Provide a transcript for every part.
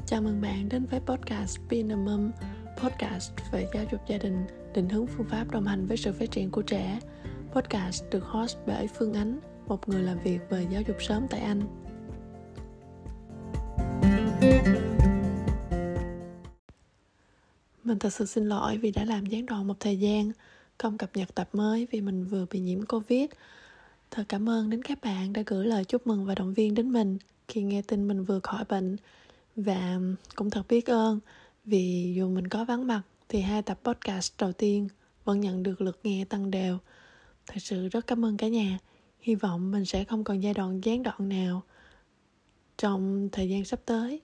Chào mừng bạn đến với podcast Being a Mom, podcast về giáo dục gia đình, định hướng phương pháp đồng hành với sự phát triển của trẻ. Podcast được host bởi Phương Ánh, một người làm việc về giáo dục sớm tại Anh. Mình thật sự xin lỗi vì đã làm gián đoạn một thời gian, không cập nhật tập mới vì mình vừa bị nhiễm Covid. Thật cảm ơn đến các bạn đã gửi lời chúc mừng và động viên đến mình khi nghe tin mình vừa khỏi bệnh. Và cũng thật biết ơn vì dù mình có vắng mặt thì 2 tập podcast đầu tiên vẫn nhận được lượt nghe tăng đều. Thật sự rất cảm ơn cả nhà. Hy vọng mình sẽ không còn giai đoạn gián đoạn nào trong thời gian sắp tới.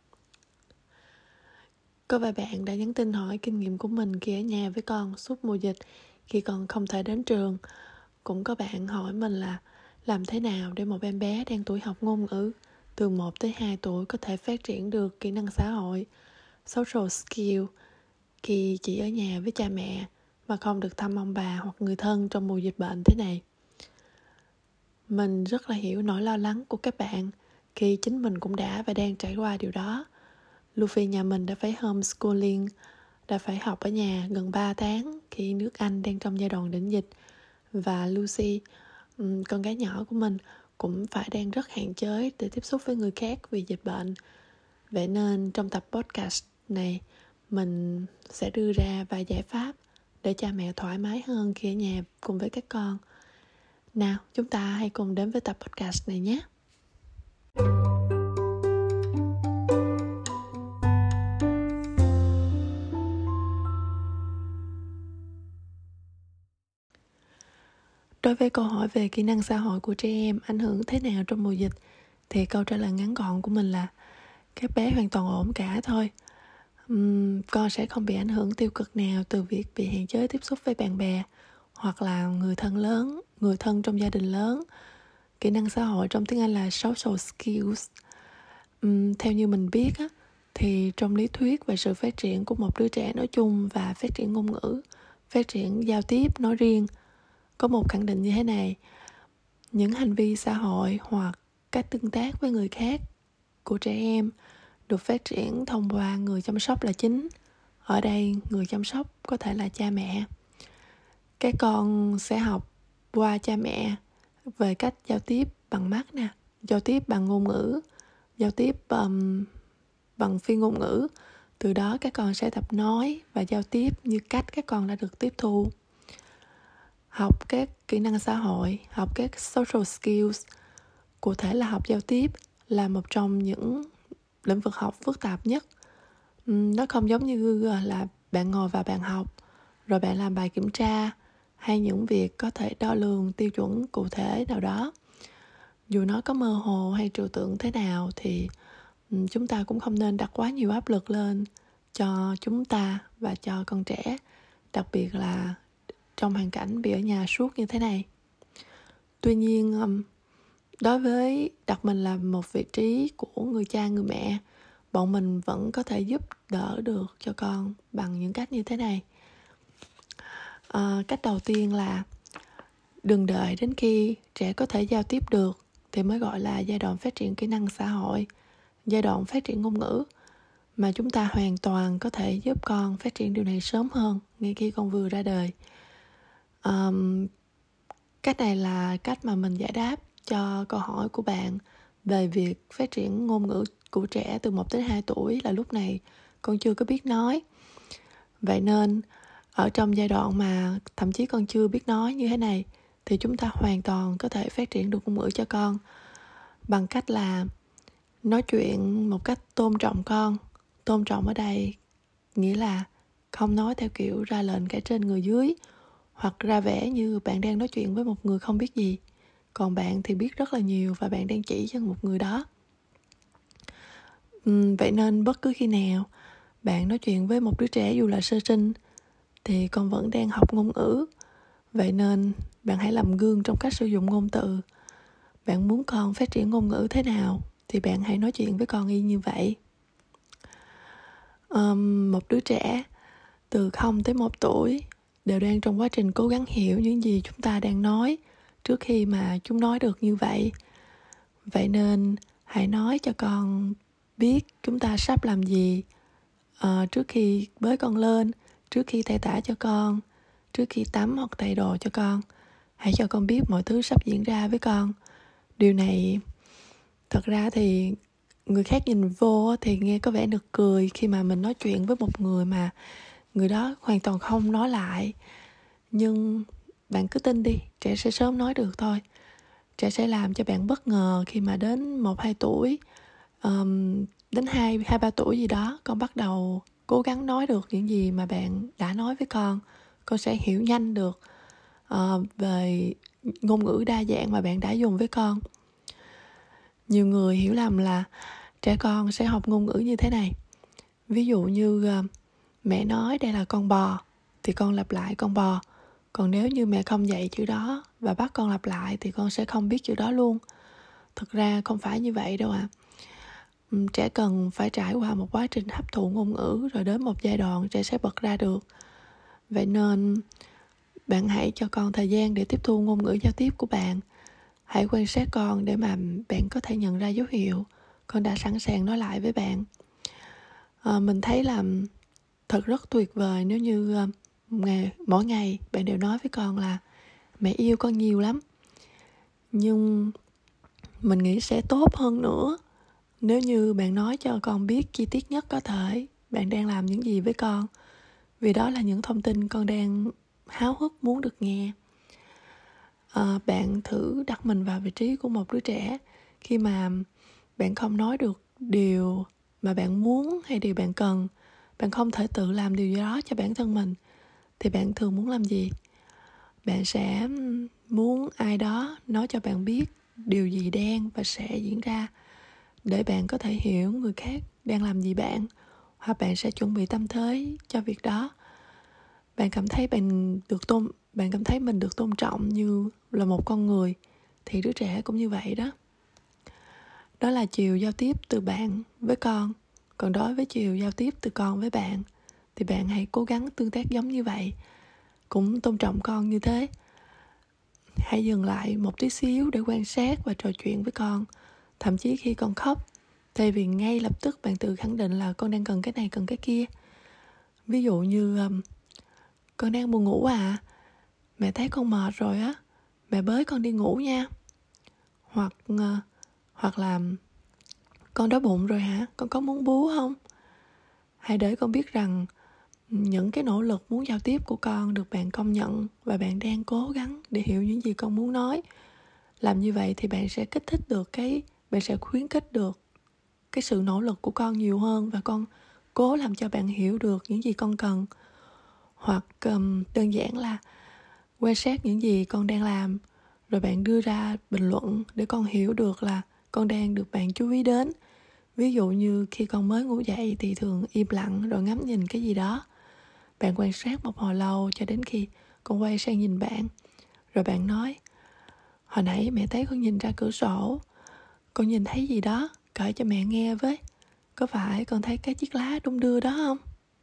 Có vài bạn đã nhắn tin hỏi kinh nghiệm của mình khi ở nhà với con suốt mùa dịch khi con không thể đến trường. Cũng có bạn hỏi mình là làm thế nào để một em bé đang tuổi học ngôn ngữ từ 1 tới 2 tuổi có thể phát triển được kỹ năng xã hội, social skill khi chỉ ở nhà với cha mẹ mà không được thăm ông bà hoặc người thân trong mùa dịch bệnh thế này. Mình rất là hiểu nỗi lo lắng của các bạn khi chính mình cũng đã và đang trải qua điều đó. Luffy nhà mình đã phải homeschooling, đã phải học ở nhà gần 3 tháng khi nước Anh đang trong giai đoạn đỉnh dịch. Và Lucy, con gái nhỏ của mình, cũng phải đang rất hạn chế để tiếp xúc với người khác vì dịch bệnh. Vậy nên trong tập podcast này, mình sẽ đưa ra vài giải pháp để cha mẹ thoải mái hơn khi ở nhà cùng với các con. Nào, chúng ta hãy cùng đến với tập podcast này nhé. Đối với câu hỏi về kỹ năng xã hội của trẻ em ảnh hưởng thế nào trong mùa dịch, thì câu trả lời ngắn gọn của mình là các bé hoàn toàn ổn cả thôi. Con sẽ không bị ảnh hưởng tiêu cực nào từ việc bị hạn chế tiếp xúc với bạn bè hoặc là người thân trong gia đình lớn. Kỹ năng xã hội trong tiếng Anh là social skills. Theo như mình biết á, thì trong lý thuyết về sự phát triển của một đứa trẻ nói chung và phát triển ngôn ngữ, phát triển giao tiếp nói riêng, có một khẳng định như thế này: những hành vi xã hội hoặc cách tương tác với người khác của trẻ em được phát triển thông qua người chăm sóc là chính. Ở đây người chăm sóc có thể là cha mẹ. Các con sẽ học qua cha mẹ về cách giao tiếp bằng mắt nè, giao tiếp bằng ngôn ngữ, giao tiếp bằng phi ngôn ngữ. Từ đó các con sẽ tập nói và giao tiếp như cách các con đã được tiếp thu. Học các kỹ năng xã hội, học các social skills, cụ thể là học giao tiếp, là một trong những lĩnh vực học phức tạp nhất. Nó không giống như là bạn ngồi vào bàn học rồi bạn làm bài kiểm tra hay những việc có thể đo lường tiêu chuẩn cụ thể nào đó. Dù nó có mơ hồ hay trừu tượng thế nào thì chúng ta cũng không nên đặt quá nhiều áp lực lên cho chúng ta và cho con trẻ, đặc biệt là trong hoàn cảnh bị ở nhà suốt như thế này. Tuy nhiên, đối với đặt mình là một vị trí của người cha, người mẹ, bọn mình vẫn có thể giúp đỡ được cho con bằng những cách như thế này. Cách đầu tiên là đừng đợi đến khi trẻ có thể giao tiếp được thì mới gọi là giai đoạn phát triển kỹ năng xã hội, giai đoạn phát triển ngôn ngữ, mà chúng ta hoàn toàn có thể giúp con phát triển điều này sớm hơn, ngay khi con vừa ra đời. Cách này là cách mà mình giải đáp cho câu hỏi của bạn về việc phát triển ngôn ngữ của trẻ từ 1 đến 2 tuổi là lúc này con chưa có biết nói. Vậy nên ở trong giai đoạn mà thậm chí con chưa biết nói như thế này thì chúng ta hoàn toàn có thể phát triển được ngôn ngữ cho con bằng cách là nói chuyện một cách tôn trọng con. Tôn trọng ở đây nghĩa là không nói theo kiểu ra lệnh cả trên người dưới, hoặc ra vẻ như bạn đang nói chuyện với một người không biết gì, còn bạn thì biết rất là nhiều và bạn đang chỉ cho một người đó. Vậy nên bất cứ khi nào bạn nói chuyện với một đứa trẻ dù là sơ sinh thì con vẫn đang học ngôn ngữ. Vậy nên bạn hãy làm gương trong cách sử dụng ngôn từ. Bạn muốn con phát triển ngôn ngữ thế nào thì bạn hãy nói chuyện với con y như vậy. Một đứa trẻ từ 0 tới 1 tuổi đều đang trong quá trình cố gắng hiểu những gì chúng ta đang nói trước khi mà chúng nói được như vậy. Vậy nên hãy nói cho con biết chúng ta sắp làm gì trước khi bế con lên, trước khi thay tã cho con, trước khi tắm hoặc thay đồ cho con. Hãy cho con biết mọi thứ sắp diễn ra với con. Điều này thật ra thì người khác nhìn vô thì nghe có vẻ nực cười khi mà mình nói chuyện với một người mà người đó hoàn toàn không nói lại. Nhưng bạn cứ tin đi, trẻ sẽ sớm nói được thôi. Trẻ sẽ làm cho bạn bất ngờ khi mà đến 1-2 tuổi, đến 2-3 tuổi gì đó, con bắt đầu cố gắng nói được những gì mà bạn đã nói với con. Con sẽ hiểu nhanh được về ngôn ngữ đa dạng mà bạn đã dùng với con. Nhiều người hiểu lầm là trẻ con sẽ học ngôn ngữ như thế này. Ví dụ như mẹ nói đây là con bò thì con lặp lại con bò. Còn nếu như mẹ không dạy chữ đó và bắt con lặp lại thì con sẽ không biết chữ đó luôn. Thực ra không phải như vậy đâu ạ. Trẻ cần phải trải qua một quá trình hấp thụ ngôn ngữ, rồi đến một giai đoạn trẻ sẽ bật ra được. Vậy nên bạn hãy cho con thời gian để tiếp thu ngôn ngữ giao tiếp của bạn. Hãy quan sát con để mà bạn có thể nhận ra dấu hiệu con đã sẵn sàng nói lại với bạn. Mình thấy là thật rất tuyệt vời nếu như mỗi ngày bạn đều nói với con là mẹ yêu con nhiều lắm. Nhưng mình nghĩ sẽ tốt hơn nữa nếu như bạn nói cho con biết chi tiết nhất có thể bạn đang làm những gì với con. Vì đó là những thông tin con đang háo hức muốn được nghe. Bạn thử đặt mình vào vị trí của một đứa trẻ khi mà bạn không nói được điều mà bạn muốn hay điều bạn cần. Bạn không thể tự làm điều gì đó cho bản thân mình. Thì bạn thường muốn làm gì? Bạn sẽ muốn ai đó nói cho bạn biết điều gì đang và sẽ diễn ra, để bạn có thể hiểu người khác đang làm gì bạn, hoặc bạn sẽ chuẩn bị tâm thế cho việc đó. Bạn cảm thấy mình được tôn trọng như là một con người, thì đứa trẻ cũng như vậy đó. Đó là chiều giao tiếp từ bạn với con. Còn đối với chiều giao tiếp từ con với bạn thì bạn hãy cố gắng tương tác giống như vậy, cũng tôn trọng con như thế. Hãy dừng lại một tí xíu để quan sát và trò chuyện với con. Thậm chí khi con khóc, thay vì ngay lập tức bạn tự khẳng định là con đang cần cái này, cần cái kia. Ví dụ như con đang buồn ngủ à? Mẹ thấy con mệt rồi á, mẹ bới con đi ngủ nha. Hoặc là con đói bụng rồi hả? Con có muốn bú không? Hãy để con biết rằng những cái nỗ lực muốn giao tiếp của con được bạn công nhận và bạn đang cố gắng để hiểu những gì con muốn nói. Làm như vậy thì bạn sẽ bạn sẽ khuyến khích được cái sự nỗ lực của con nhiều hơn, và con cố làm cho bạn hiểu được những gì con cần. Hoặc đơn giản là quan sát những gì con đang làm, rồi bạn đưa ra bình luận để con hiểu được là con đang được bạn chú ý đến. Ví dụ như khi con mới ngủ dậy thì thường im lặng rồi ngắm nhìn cái gì đó. Bạn quan sát một hồi lâu cho đến khi con quay sang nhìn bạn. Rồi bạn nói, hồi nãy mẹ thấy con nhìn ra cửa sổ, con nhìn thấy gì đó, kể cho mẹ nghe với. Có phải con thấy cái chiếc lá đung đưa đó không?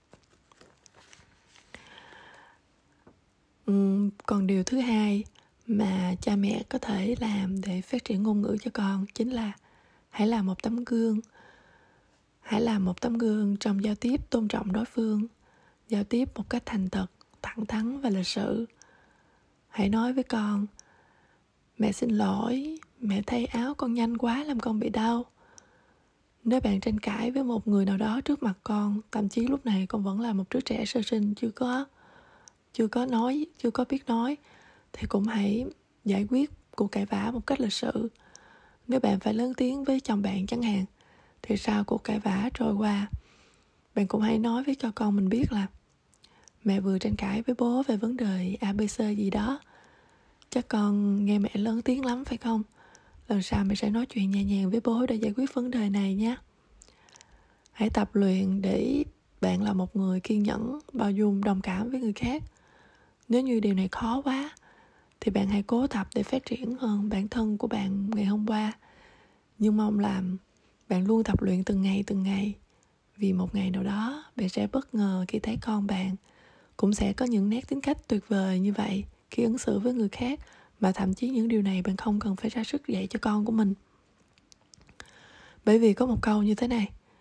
Còn điều thứ hai mà cha mẹ có thể làm để phát triển ngôn ngữ cho con chính là hãy làm một tấm gương. Hãy làm một tấm gương trong giao tiếp tôn trọng đối phương, giao tiếp một cách thành thật, thẳng thắn và lịch sự. Hãy nói với con, mẹ xin lỗi, mẹ thay áo con nhanh quá làm con bị đau. Nếu bạn tranh cãi với một người nào đó trước mặt con, thậm chí lúc này con vẫn là một đứa trẻ sơ sinh chưa có biết nói, thì cũng hãy giải quyết cuộc cãi vã một cách lịch sự. Nếu bạn phải lớn tiếng với chồng bạn chẳng hạn, thì sau cuộc cãi vã trôi qua, bạn cũng hãy nói với cho con mình biết là mẹ vừa tranh cãi với bố về vấn đề ABC gì đó. Chắc con nghe mẹ lớn tiếng lắm phải không? Lần sau mẹ sẽ nói chuyện nhẹ nhàng với bố để giải quyết vấn đề này nhé. Hãy tập luyện để bạn là một người kiên nhẫn, bao dung, đồng cảm với người khác. Nếu như điều này khó quá thì bạn hãy cố tập để phát triển hơn bản thân của bạn ngày hôm qua. Nhưng mong là bạn luôn tập luyện từng ngày. Vì một ngày nào đó bạn sẽ bất ngờ khi thấy con bạn cũng sẽ có những nét tính cách tuyệt vời như vậy khi ứng xử với người khác, mà thậm chí những điều này bạn không cần phải ra sức dạy cho con của mình. Bởi vì có một câu như thế này,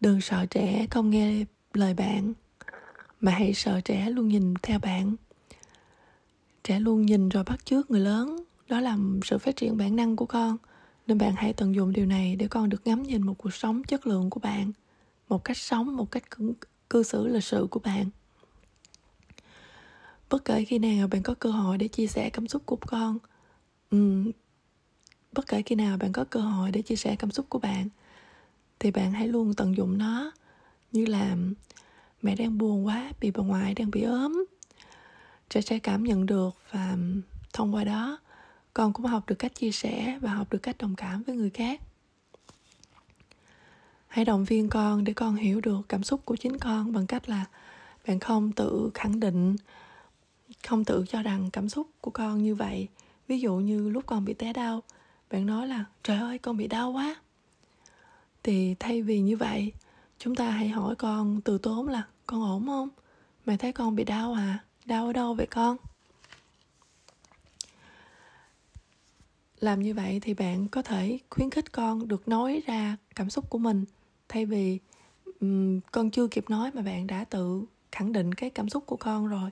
Đừng sợ trẻ không nghe lời bạn, mà hãy sợ trẻ luôn nhìn theo bạn. Trẻ luôn nhìn rồi bắt chước người lớn, đó là sự phát triển bản năng của con. Nên bạn hãy tận dụng điều này để con được ngắm nhìn một cuộc sống chất lượng của bạn, một cách sống, một cách cư xử lịch sự của bạn. Bất kể khi nào bạn có cơ hội để chia sẻ cảm xúc của con, bất kể khi nào bạn có cơ hội để chia sẻ cảm xúc của bạn, thì bạn hãy luôn tận dụng nó. Như là mẹ đang buồn quá vì bà ngoại đang bị ốm, trẻ sẽ cảm nhận được, và thông qua đó con cũng học được cách chia sẻ và học được cách đồng cảm với người khác. Hãy động viên con để con hiểu được cảm xúc của chính con bằng cách là bạn không tự khẳng định, không tự cho rằng cảm xúc của con như vậy. Ví dụ như lúc con bị té đau, bạn nói là trời ơi con bị đau quá. Thì thay vì như vậy, chúng ta hãy hỏi con từ tốn là con ổn không? Mẹ thấy con bị đau à? Đau ở đâu vậy con? Làm như vậy thì bạn có thể khuyến khích con được nói ra cảm xúc của mình, thay vì con chưa kịp nói mà bạn đã tự khẳng định cái cảm xúc của con rồi.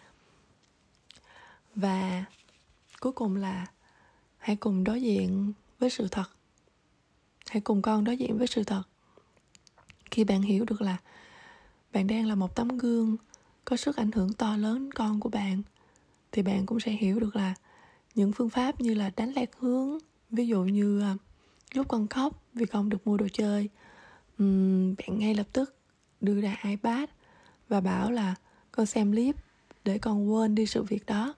Và cuối cùng là hãy cùng đối diện với sự thật. Hãy cùng con đối diện với sự thật. Khi bạn hiểu được là bạn đang là một tấm gương có sức ảnh hưởng to lớn đến con của bạn, thì bạn cũng sẽ hiểu được là những phương pháp như là đánh lạc hướng, ví dụ như lúc con khóc vì con được mua đồ chơi, bạn ngay lập tức đưa ra iPad và bảo là con xem clip để con quên đi sự việc đó.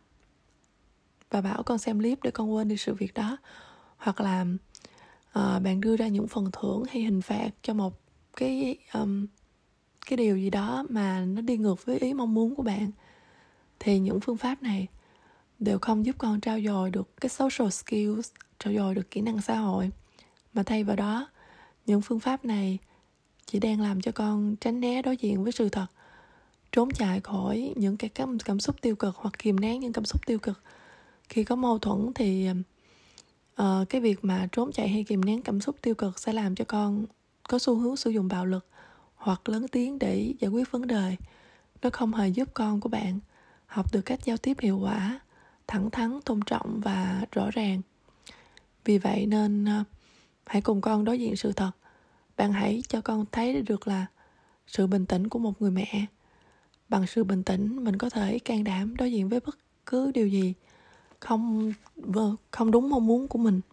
Hoặc là bạn đưa ra những phần thưởng hay hình phạt cho một cái điều gì đó mà nó đi ngược với ý mong muốn của bạn. Thì những phương pháp này đều không giúp con trau dồi được cái social skills, trau dồi được kỹ năng xã hội, mà thay vào đó, những phương pháp này chỉ đang làm cho con tránh né đối diện với sự thật, trốn chạy khỏi những cái cảm xúc tiêu cực hoặc kìm nén những cảm xúc tiêu cực. Khi có mâu thuẫn thì cái việc mà trốn chạy hay kìm nén cảm xúc tiêu cực sẽ làm cho con có xu hướng sử dụng bạo lực hoặc lớn tiếng để giải quyết vấn đề. Nó không hề giúp con của bạn học được cách giao tiếp hiệu quả, thẳng thắn, tôn trọng và rõ ràng. Vì vậy nên hãy cùng con đối diện sự thật. Bạn hãy cho con thấy được là sự bình tĩnh của một người mẹ. Bằng sự bình tĩnh, mình có thể can đảm đối diện với bất cứ điều gì không đúng mong muốn của mình.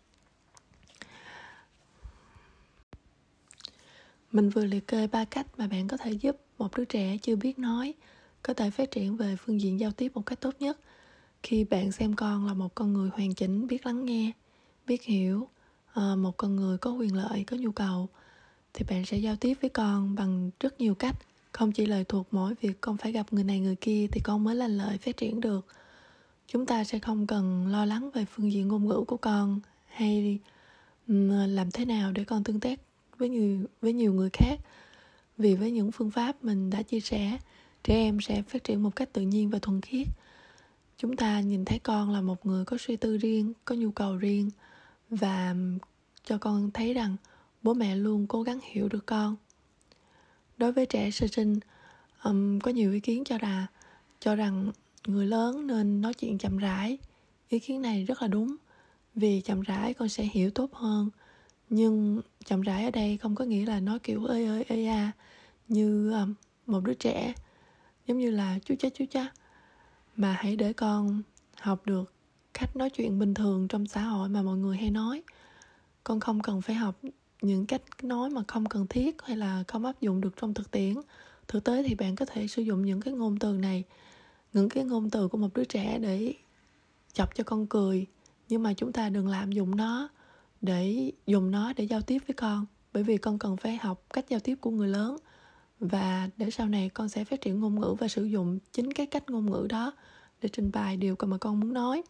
Mình vừa liệt kê 3 cách mà bạn có thể giúp một đứa trẻ chưa biết nói có thể phát triển về phương diện giao tiếp một cách tốt nhất. Khi bạn xem con là một con người hoàn chỉnh, biết lắng nghe, biết hiểu, một con người có quyền lợi, có nhu cầu, thì bạn sẽ giao tiếp với con bằng rất nhiều cách. Không chỉ lệ thuộc mỗi việc con phải gặp người này người kia thì con mới lành lợi phát triển được. Chúng ta sẽ không cần lo lắng về phương diện ngôn ngữ của con, hay làm thế nào để con tương tác với nhiều người khác. Vì với những phương pháp mình đã chia sẻ, trẻ em sẽ phát triển một cách tự nhiên và thuần khiết. Chúng ta nhìn thấy con là một người có suy tư riêng, có nhu cầu riêng, và cho con thấy rằng bố mẹ luôn cố gắng hiểu được con. Đối với trẻ sơ sinh, có nhiều ý kiến cho rằng người lớn nên nói chuyện chậm rãi. Ý kiến này rất là đúng, vì chậm rãi con sẽ hiểu tốt hơn. Nhưng chậm rãi ở đây không có nghĩa là nói kiểu ơi ơi à, như một đứa trẻ, giống như là chú cha, mà hãy để con học được cách nói chuyện bình thường trong xã hội mà mọi người hay nói. Con không cần phải học những cách nói mà không cần thiết hay là không áp dụng được trong thực tiễn. Thực tế thì bạn có thể sử dụng những cái ngôn từ này, những cái ngôn từ của một đứa trẻ để chọc cho con cười, nhưng mà chúng ta đừng lạm dụng nó để dùng nó để giao tiếp với con, bởi vì con cần phải học cách giao tiếp của người lớn, và để sau này con sẽ phát triển ngôn ngữ và sử dụng chính cái cách ngôn ngữ đó để trình bày điều mà con muốn nói.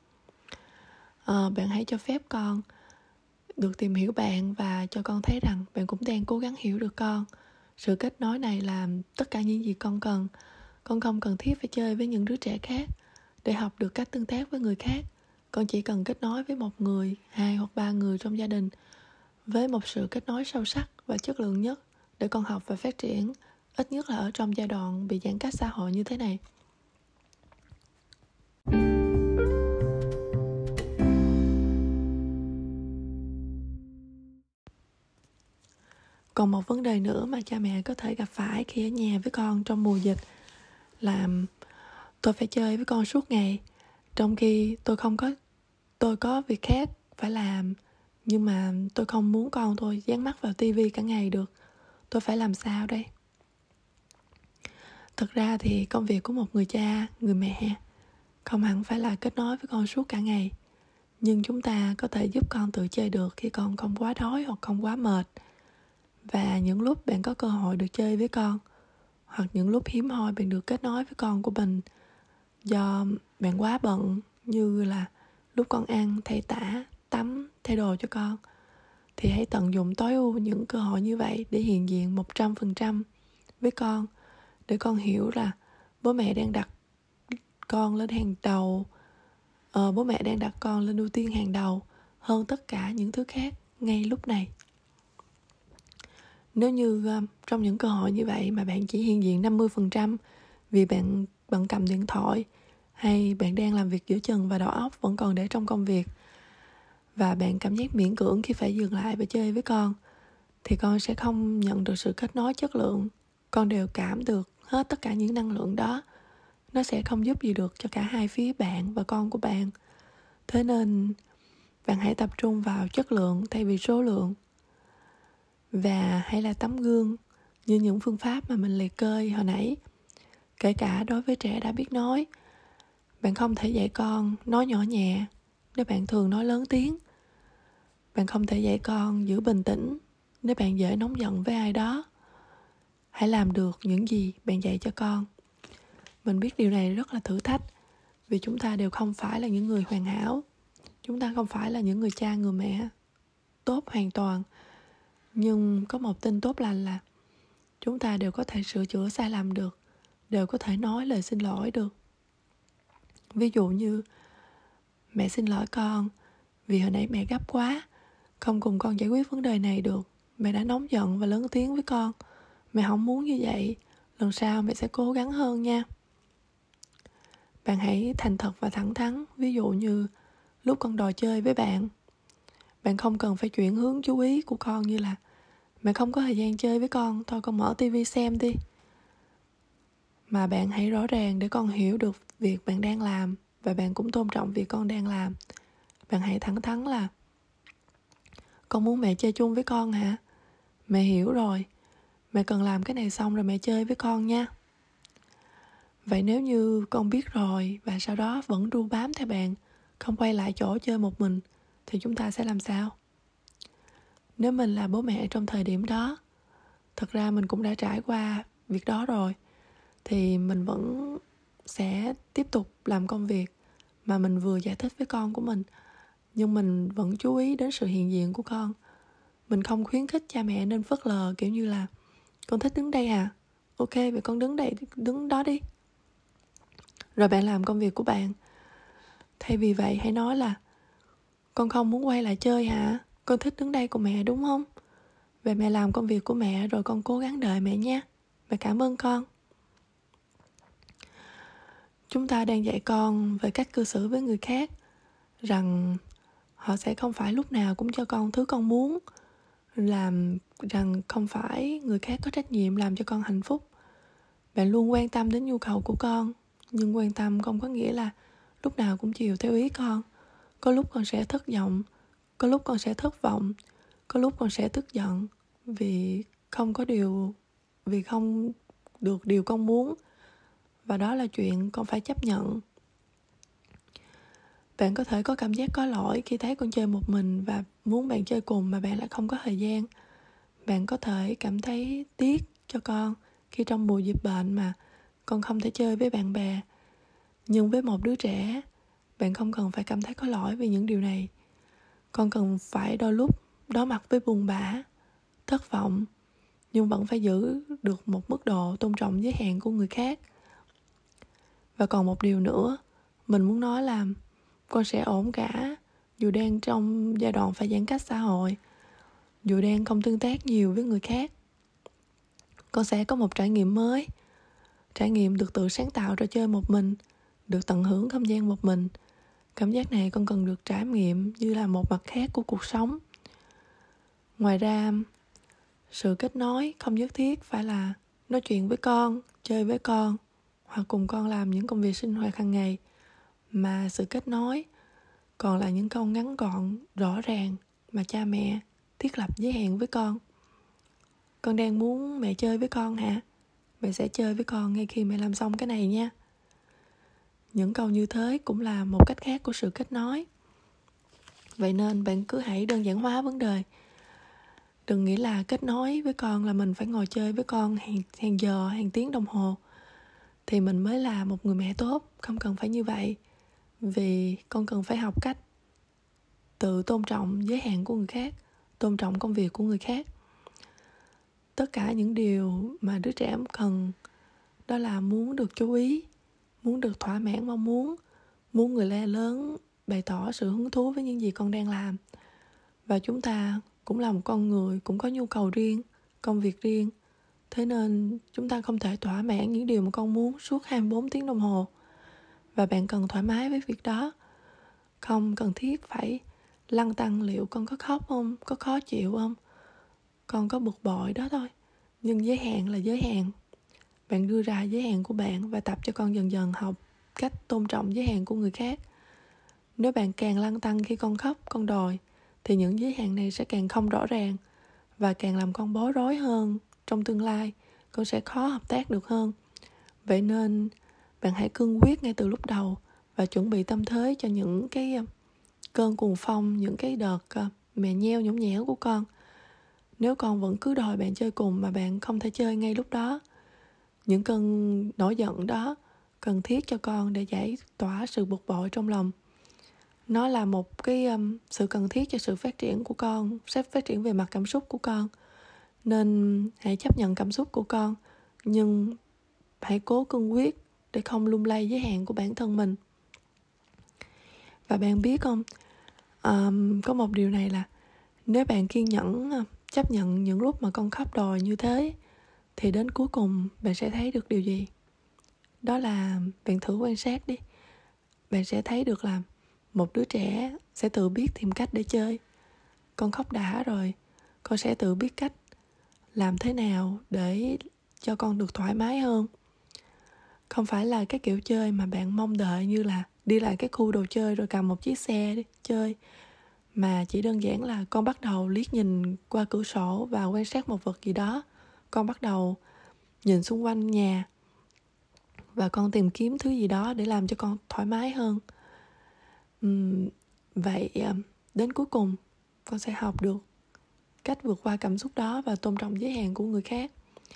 Bạn hãy cho phép con được tìm hiểu bạn và cho con thấy rằng bạn cũng đang cố gắng hiểu được con. Sự kết nối này là tất cả những gì con cần. Con không cần thiết phải chơi với những đứa trẻ khác để học được cách tương tác với người khác. Con chỉ cần kết nối với một người, 2 hoặc 3 người trong gia đình với một sự kết nối sâu sắc và chất lượng nhất để con học và phát triển, ít nhất là ở trong giai đoạn bị giãn cách xã hội như thế này. Còn một vấn đề nữa mà cha mẹ có thể gặp phải khi ở nhà với con trong mùa dịch là tôi phải chơi với con suốt ngày, trong khi tôi có việc khác phải làm, nhưng mà tôi không muốn con tôi dán mắt vào tivi cả ngày được. Tôi phải làm sao đây? Thực ra thì công việc của một người cha, người mẹ không hẳn phải là kết nối với con suốt cả ngày, nhưng chúng ta có thể giúp con tự chơi được khi con không quá đói hoặc không quá mệt. Và những lúc bạn có cơ hội được chơi với con, hoặc những lúc hiếm hoi bạn được kết nối với con của mình do bạn quá bận, như là lúc con ăn, thay tã, tắm, thay đồ cho con, thì hãy tận dụng tối ưu những cơ hội như vậy để hiện diện 100% với con, để con hiểu là bố mẹ đang đặt con lên hàng đầu, bố mẹ đang đặt con lên ưu tiên hàng đầu hơn tất cả những thứ khác ngay lúc này. Nếu như trong những cơ hội như vậy mà bạn chỉ hiện diện 50% vì bạn bận cầm điện thoại, hay bạn đang làm việc giữa chừng và đầu óc vẫn còn để trong công việc, và bạn cảm giác miễn cưỡng khi phải dừng lại và chơi với con, thì con sẽ không nhận được sự kết nối chất lượng. Con đều cảm được hết tất cả những năng lượng đó. Nó sẽ không giúp gì được cho cả hai phía bạn và con của bạn. Thế nên bạn hãy tập trung vào chất lượng thay vì số lượng. Và hãy là tấm gương như những phương pháp mà mình liệt kê hồi nãy. Kể cả đối với trẻ đã biết nói, bạn không thể dạy con nói nhỏ nhẹ nếu bạn thường nói lớn tiếng. Bạn không thể dạy con giữ bình tĩnh nếu bạn dễ nóng giận với ai đó. Hãy làm được những gì bạn dạy cho con. Mình biết điều này rất là thử thách, vì chúng ta đều không phải là những người hoàn hảo. Chúng ta không phải là những người cha, người mẹ tốt hoàn toàn. Nhưng có một tin tốt lành là chúng ta đều có thể sửa chữa sai lầm được, đều có thể nói lời xin lỗi được. Ví dụ như mẹ xin lỗi con vì hồi nãy mẹ gấp quá, không cùng con giải quyết vấn đề này được. Mẹ đã nóng giận và lớn tiếng với con. Mẹ không muốn như vậy. Lần sau mẹ sẽ cố gắng hơn nha. Bạn hãy thành thật và thẳng thắn. Ví dụ như lúc con đòi chơi với bạn, bạn không cần phải chuyển hướng chú ý của con như là mẹ không có thời gian chơi với con, thôi con mở tivi xem đi. Mà bạn hãy rõ ràng để con hiểu được việc bạn đang làm, và bạn cũng tôn trọng việc con đang làm. Bạn hãy thẳng thắn là con muốn mẹ chơi chung với con hả? Mẹ hiểu rồi. Mẹ cần làm cái này xong rồi mẹ chơi với con nha. Vậy nếu như con biết rồi và sau đó vẫn ru bám theo bạn, không quay lại chỗ chơi một mình, thì chúng ta sẽ làm sao? Nếu mình là bố mẹ trong thời điểm đó, thật ra mình cũng đã trải qua việc đó rồi, thì mình vẫn sẽ tiếp tục làm công việc mà mình vừa giải thích với con của mình, nhưng mình vẫn chú ý đến sự hiện diện của con. Mình không khuyến khích cha mẹ nên phớt lờ, kiểu như là con thích đứng đây à? Ok, vậy con đứng đây, đứng đó đi. Rồi bạn làm công việc của bạn. Thay vì vậy hãy nói là con không muốn quay lại chơi hả? Con thích đứng đây cùng mẹ đúng không? Vậy mẹ làm công việc của mẹ rồi con cố gắng đợi mẹ nha. Mẹ cảm ơn con. Chúng ta đang dạy con về cách cư xử với người khác, rằng họ sẽ không phải lúc nào cũng cho con thứ con muốn, rằng không phải người khác có trách nhiệm làm cho con hạnh phúc. Bạn luôn quan tâm đến nhu cầu của con, nhưng quan tâm không có nghĩa là lúc nào cũng chiều theo ý con. Có lúc con sẽ thất vọng, có lúc con sẽ thất vọng, có lúc con sẽ tức giận vì không được điều con muốn. Và đó là chuyện con phải chấp nhận. Bạn có thể có cảm giác có lỗi khi thấy con chơi một mình và muốn bạn chơi cùng mà bạn lại không có thời gian. Bạn có thể cảm thấy tiếc cho con khi trong mùa dịch bệnh mà con không thể chơi với bạn bè. Nhưng với một đứa trẻ, bạn không cần phải cảm thấy có lỗi vì những điều này. Con cần phải đôi lúc đối mặt với buồn bã, thất vọng, nhưng vẫn phải giữ được một mức độ tôn trọng giới hạn của người khác. Và còn một điều nữa, mình muốn nói là con sẽ ổn cả, dù đang trong giai đoạn phải giãn cách xã hội, dù đang không tương tác nhiều với người khác. con sẽ có một trải nghiệm mới. Trải nghiệm được tự sáng tạo trò chơi một mình, được tận hưởng không gian một mình. Cảm giác này con cần được trải nghiệm như là một mặt khác của cuộc sống. Ngoài ra, sự kết nối không nhất thiết phải là nói chuyện với con, chơi với con, hoặc cùng con làm những công việc sinh hoạt hàng ngày, mà sự kết nối còn là những câu ngắn gọn, rõ ràng mà cha mẹ thiết lập giới hạn với con. Con đang muốn mẹ chơi với con hả? Mẹ sẽ chơi với con ngay khi mẹ làm xong cái này nha. Những câu như thế cũng là một cách khác của sự kết nối. Vậy nên bạn cứ hãy đơn giản hóa vấn đề. Đừng nghĩ là kết nối với con là mình phải ngồi chơi với con hàng giờ, hàng tiếng đồng hồ thì mình mới là một người mẹ tốt. Không cần phải như vậy. Vì con cần phải học cách tự tôn trọng giới hạn của người khác, tôn trọng công việc của người khác. Tất cả những điều mà đứa trẻ cần đó là muốn được chú ý, muốn được thỏa mãn mong muốn người lớn bày tỏ sự hứng thú với những gì con đang làm. Và chúng ta cũng là một con người, cũng có nhu cầu riêng, công việc riêng. Thế nên chúng ta không thể thỏa mãn những điều mà con muốn suốt 24 tiếng đồng hồ. Và bạn cần thoải mái với việc đó. Không cần thiết phải lăn tăn liệu con có khóc không, có khó chịu không, con có bực bội đó thôi. Nhưng giới hạn là giới hạn. Bạn đưa ra giới hạn của bạn và tập cho con dần dần học cách tôn trọng giới hạn của người khác. Nếu bạn càng lăn tăn khi con khóc, con đòi, thì những giới hạn này sẽ càng không rõ ràng và càng làm con bối rối hơn. Trong tương lai, con sẽ khó hợp tác được hơn. Vậy nên bạn hãy cương quyết ngay từ lúc đầu và chuẩn bị tâm thế cho những cái cơn cuồng phong, những cái đợt mè nheo nhõng nhẽo của con. Nếu con vẫn cứ đòi bạn chơi cùng mà bạn không thể chơi ngay lúc đó, những cơn nổi giận đó cần thiết cho con để giải tỏa sự bực bội trong lòng. Nó là một cái sự cần thiết cho sự phát triển của con, sẽ phát triển về mặt cảm xúc của con. Nên hãy chấp nhận cảm xúc của con, nhưng hãy cố cương quyết để không lung lay giới hạn của bản thân mình. Và bạn biết không, có một điều này là nếu bạn kiên nhẫn chấp nhận những lúc mà con khóc đòi như thế, thì đến cuối cùng bạn sẽ thấy được điều gì? Đó là bạn thử quan sát đi. Bạn sẽ thấy được là một đứa trẻ sẽ tự biết tìm cách để chơi. Con khóc đã rồi, con sẽ tự biết cách làm thế nào để cho con được thoải mái hơn. Không phải là cái kiểu chơi mà bạn mong đợi như là đi lại cái khu đồ chơi rồi cầm một chiếc xe đi chơi, mà chỉ đơn giản là con bắt đầu liếc nhìn qua cửa sổ và quan sát một vật gì đó. Con bắt đầu nhìn xung quanh nhà và con tìm kiếm thứ gì đó để làm cho con thoải mái hơn. Vậy đến cuối cùng con sẽ học được cách vượt qua cảm xúc đó và tôn trọng giới hạn của người khác.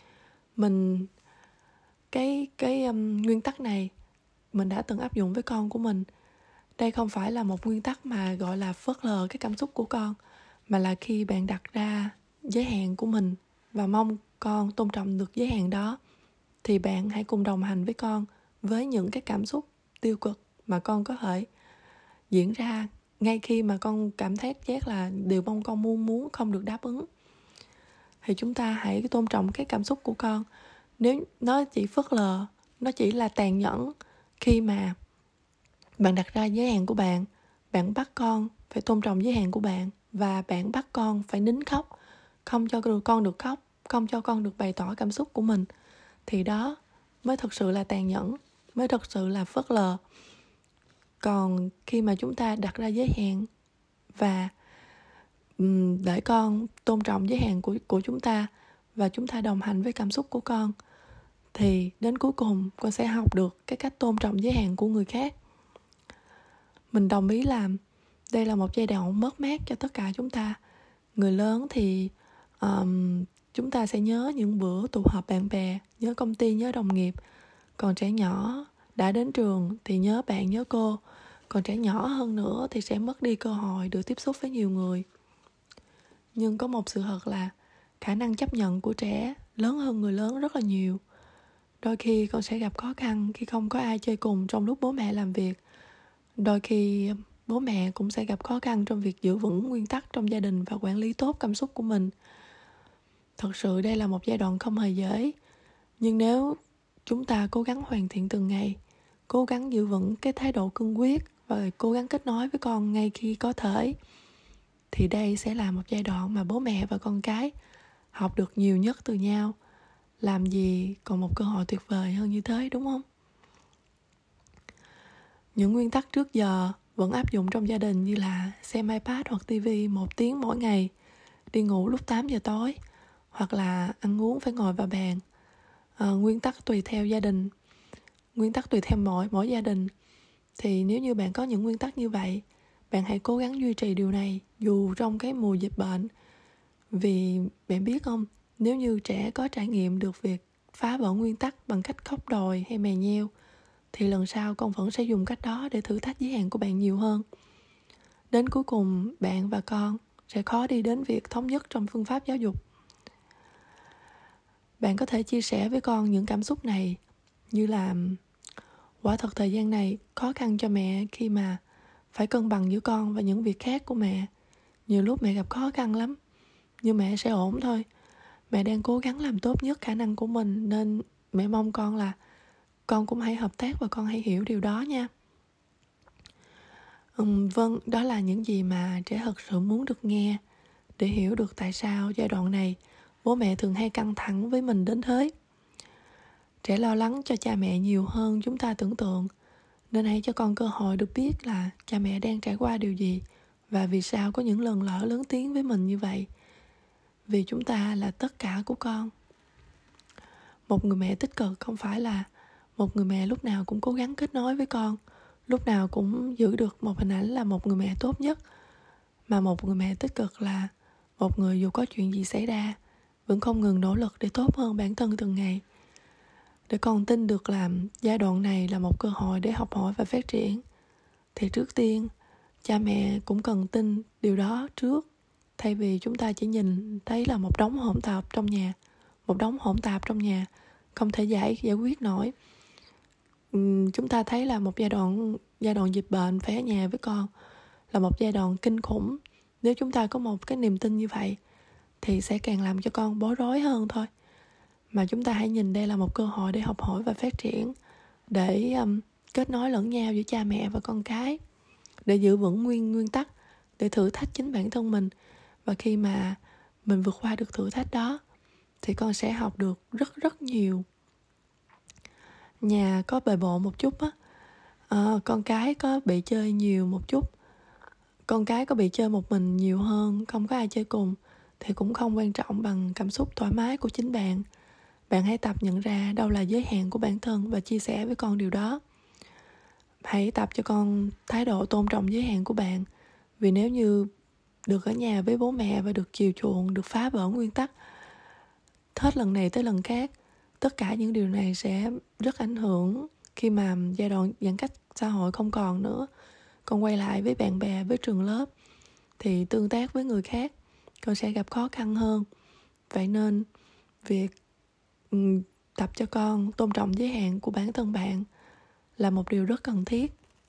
Nguyên tắc này mình đã từng áp dụng với con của mình. Đây không phải là một nguyên tắc mà gọi là phớt lờ cái cảm xúc của con, mà là khi bạn đặt ra giới hạn của mình và mong con tôn trọng được giới hạn đó, thì bạn hãy cùng đồng hành với con với những cái cảm xúc tiêu cực mà con có thể diễn ra ngay khi mà con cảm thấy giác là điều mong con muốn không được đáp ứng. Thì chúng ta hãy tôn trọng cái cảm xúc của con. Nếu nó chỉ phớt lờ, nó chỉ là tàn nhẫn khi mà bạn đặt ra giới hạn của bạn, bạn bắt con phải tôn trọng giới hạn của bạn, và bạn bắt con phải nín khóc, không cho con được khóc, không cho con được bày tỏ cảm xúc của mình, thì đó mới thực sự là tàn nhẫn, mới thực sự là phớt lờ. Còn khi mà chúng ta đặt ra giới hạn và để con tôn trọng giới hạn của chúng ta, và chúng ta đồng hành với cảm xúc của con, thì đến cuối cùng con sẽ học được cái cách tôn trọng giới hạn của người khác. Mình đồng ý là đây là một giai đoạn mất mát cho tất cả chúng ta. Người lớn thì chúng ta sẽ nhớ những bữa tụ họp bạn bè, nhớ công ty, nhớ đồng nghiệp. Còn trẻ nhỏ đã đến trường thì nhớ bạn, nhớ cô. Còn trẻ nhỏ hơn nữa thì sẽ mất đi cơ hội được tiếp xúc với nhiều người. Nhưng có một sự thật là khả năng chấp nhận của trẻ lớn hơn người lớn rất là nhiều. Đôi khi con sẽ gặp khó khăn khi không có ai chơi cùng trong lúc bố mẹ làm việc. Đôi khi bố mẹ cũng sẽ gặp khó khăn trong việc giữ vững nguyên tắc trong gia đình và quản lý tốt cảm xúc của mình. Thật sự đây là một giai đoạn không hề dễ, nhưng nếu chúng ta cố gắng hoàn thiện từng ngày, cố gắng giữ vững cái thái độ cương quyết và cố gắng kết nối với con ngay khi có thể, thì đây sẽ là một giai đoạn mà bố mẹ và con cái học được nhiều nhất từ nhau. Làm gì còn một cơ hội tuyệt vời hơn như thế, đúng không? Những nguyên tắc trước giờ vẫn áp dụng trong gia đình, như là xem iPad hoặc TV 1 tiếng mỗi ngày, đi ngủ lúc 8 giờ tối, hoặc là ăn uống phải ngồi vào bàn. Nguyên tắc tùy theo gia đình, nguyên tắc tùy theo mỗi gia đình. Thì nếu như bạn có những nguyên tắc như vậy, bạn hãy cố gắng duy trì điều này dù trong cái mùa dịch bệnh. Vì bạn biết không, nếu như trẻ có trải nghiệm được việc phá vỡ nguyên tắc bằng cách khóc đòi hay mè nheo, thì lần sau con vẫn sẽ dùng cách đó để thử thách giới hạn của bạn nhiều hơn. Đến cuối cùng, bạn và con sẽ khó đi đến việc thống nhất trong phương pháp giáo dục. Bạn có thể chia sẻ với con những cảm xúc này, như là quả thật thời gian này khó khăn cho mẹ khi mà phải cân bằng giữa con và những việc khác của mẹ. Nhiều lúc mẹ gặp khó khăn lắm, nhưng mẹ sẽ ổn thôi. Mẹ đang cố gắng làm tốt nhất khả năng của mình, nên mẹ mong con là con cũng hãy hợp tác và con hãy hiểu điều đó nha. Vâng, đó là những gì mà trẻ thật sự muốn được nghe, để hiểu được tại sao giai đoạn này bố mẹ thường hay căng thẳng với mình đến thế. Trẻ lo lắng cho cha mẹ nhiều hơn chúng ta tưởng tượng, nên hãy cho con cơ hội được biết là cha mẹ đang trải qua điều gì và vì sao có những lần lỡ lớn tiếng với mình như vậy. Vì chúng ta là tất cả của con. Một người mẹ tích cực không phải là một người mẹ lúc nào cũng cố gắng kết nối với con, lúc nào cũng giữ được một hình ảnh là một người mẹ tốt nhất, mà một người mẹ tích cực là một người dù có chuyện gì xảy ra vẫn không ngừng nỗ lực để tốt hơn bản thân từng ngày. Để con tin được là giai đoạn này là một cơ hội để học hỏi và phát triển, thì trước tiên cha mẹ cũng cần tin điều đó trước, thay vì chúng ta chỉ nhìn thấy là một đống hỗn tạp trong nhà không thể giải quyết nổi. Chúng ta thấy là một giai đoạn dịch bệnh phải ở nhà với con là một giai đoạn kinh khủng. Nếu chúng ta có một cái niềm tin như vậy thì sẽ càng làm cho con bối rối hơn thôi. Mà chúng ta hãy nhìn đây là một cơ hội để học hỏi và phát triển, để kết nối lẫn nhau giữa cha mẹ và con cái, để giữ vững nguyên tắc, để thử thách chính bản thân mình. Và khi mà mình vượt qua được thử thách đó thì con sẽ học được rất rất nhiều. Nhà có bề bộn một chút á, con cái có bị chơi nhiều một chút, con cái có bị chơi một mình nhiều hơn, không có ai chơi cùng, thì cũng không quan trọng bằng cảm xúc thoải mái của chính bạn. Bạn hãy tập nhận ra đâu là giới hạn của bản thân và chia sẻ với con điều đó. Hãy tập cho con thái độ tôn trọng giới hạn của bạn. Vì nếu như được ở nhà với bố mẹ và được chiều chuộng, được phá vỡ nguyên tắc hết lần này tới lần khác, tất cả những điều này sẽ rất ảnh hưởng khi mà giai đoạn giãn cách xã hội không còn nữa. Con quay lại với bạn bè, với trường lớp, thì tương tác với người khác con sẽ gặp khó khăn hơn. Vậy nên việc tập cho con tôn trọng giới hạn của bản thân bạn là một điều rất cần thiết.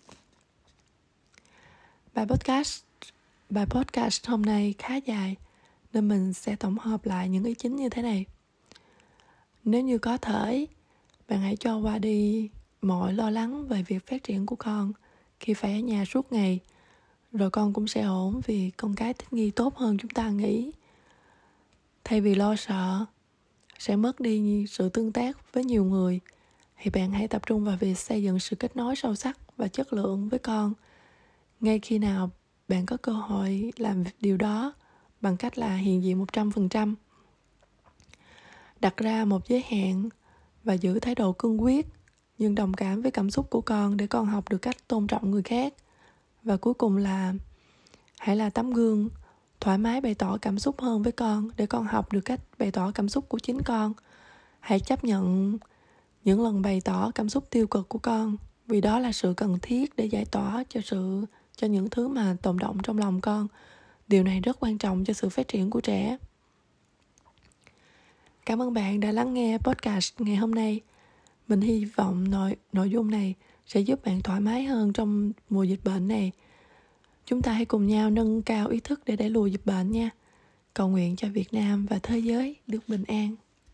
Bài podcast hôm nay khá dài, nên mình sẽ tổng hợp lại những ý chính như thế này. Nếu như có thể, bạn hãy cho qua đi mọi lo lắng về việc phát triển của con khi phải ở nhà suốt ngày. Rồi con cũng sẽ ổn, vì con cái thích nghi tốt hơn chúng ta nghĩ. Thay vì lo sợ sẽ mất đi sự tương tác với nhiều người, thì bạn hãy tập trung vào việc xây dựng sự kết nối sâu sắc và chất lượng với con. Ngay khi nào bạn có cơ hội làm điều đó bằng cách là hiện diện 100%. Đặt ra một giới hạn và giữ thái độ cương quyết, nhưng đồng cảm với cảm xúc của con để con học được cách tôn trọng người khác. Và cuối cùng là hãy là tấm gương, thoải mái bày tỏ cảm xúc hơn với con để con học được cách bày tỏ cảm xúc của chính con. Hãy chấp nhận những lần bày tỏ cảm xúc tiêu cực của con, vì đó là sự cần thiết để giải tỏa cho những thứ mà tồn đọng trong lòng con. Điều này rất quan trọng cho sự phát triển của trẻ. Cảm ơn bạn đã lắng nghe podcast ngày hôm nay. Mình hy vọng nội dung này sẽ giúp bạn thoải mái hơn trong mùa dịch bệnh này. Chúng ta hãy cùng nhau nâng cao ý thức để đẩy lùi dịch bệnh nha. cầu nguyện cho Việt Nam và thế giới được bình an.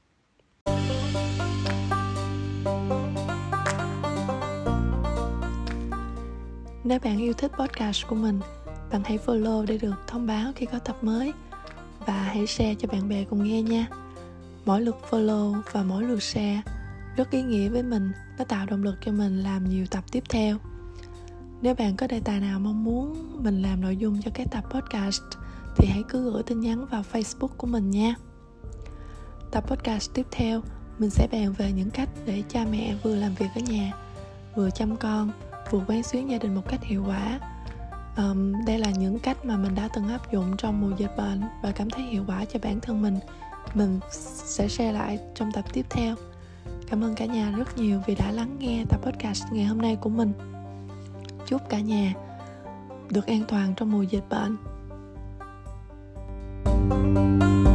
Nếu bạn yêu thích podcast của mình, bạn hãy follow để được thông báo khi có tập mới và hãy share cho bạn bè cùng nghe nha. Mỗi lượt follow và mỗi lượt share rất ý nghĩa với mình, nó tạo động lực cho mình làm nhiều tập tiếp theo. Nếu bạn có đề tài nào mong muốn mình làm nội dung cho các tập podcast thì hãy cứ gửi tin nhắn vào Facebook của mình nha. Tập podcast tiếp theo, mình sẽ bàn về những cách để cha mẹ vừa làm việc ở nhà, vừa chăm con, vừa quán xuyến gia đình một cách hiệu quả. Đây là những cách mà mình đã từng áp dụng trong mùa dịch bệnh và cảm thấy hiệu quả cho bản thân mình. Mình sẽ share lại trong tập tiếp theo. Cảm ơn cả nhà rất nhiều vì đã lắng nghe tập podcast ngày hôm nay của mình. Chúc cả nhà được an toàn trong mùa dịch bệnh.